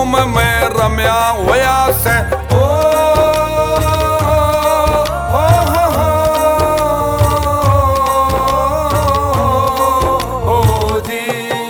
रोम में रम्या होया से ओ जी।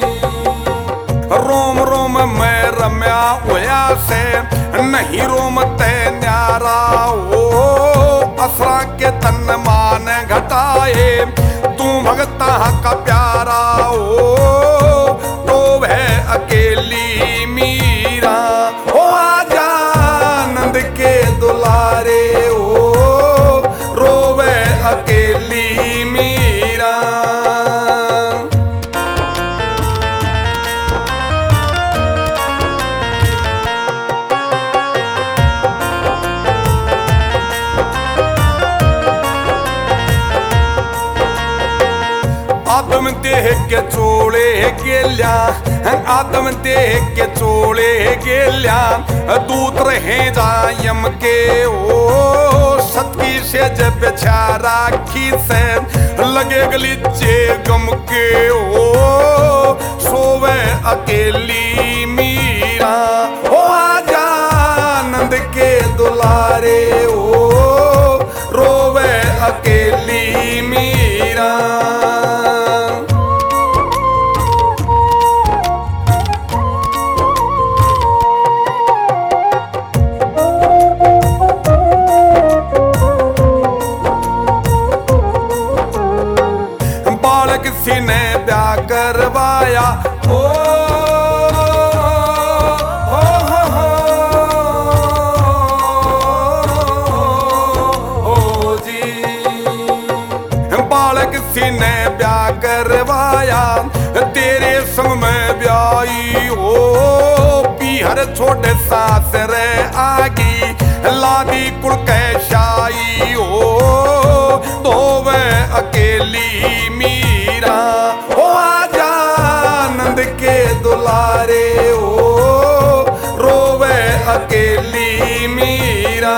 रोम रोम में रम्या होया से नहीं रोम ते न्यारा ओ असरा के तन मान घटाए तू भगता का प्यारा ओ तो वह अकेली मीरा ओ आजा नंद के दुलारे ओ रोवे अकेली मीरा। आदम देह के चोले गेल्या आदम देह के चोले गेल्या दूत रहे जायम के ओ सतकी से जब बेचारा खी से लगे गलीचे गम के ओ सोवे अकेली मीरा ओ आजा नंद के दुलारे ओ रोवे अकेली मीरा। किसी ने ब्याह करवाया ओ जी। बालक किसी ने ब्याह करवाया तेरे संग में ब्याई हो पीहर छोटे सास रे आगी लादी कुड़ कैशाई हो तो वह अकेली मीरा ओ आजा नंद के दुलारे ओ रोवे अकेली मीरा।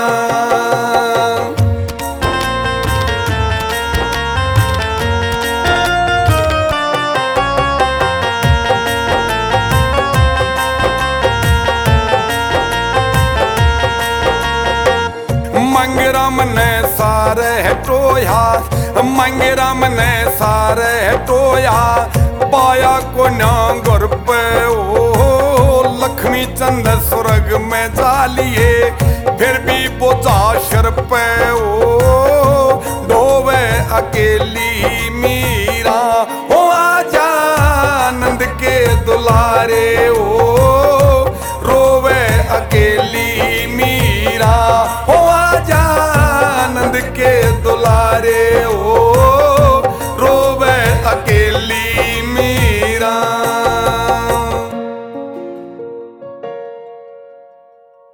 मंगराम ने सारे टोया मंगराम ने सारे टोया पाया को नांगर पे ओ लक्ष्मी चंद स्वर्ग में जालिए फिर भी बोझा शर पे ओ डोवे अकेली मीरा ओ आजा नंद के दुलारे ओ रोवे अकेली मीरा ओ आजा नंद के दुलारे ओ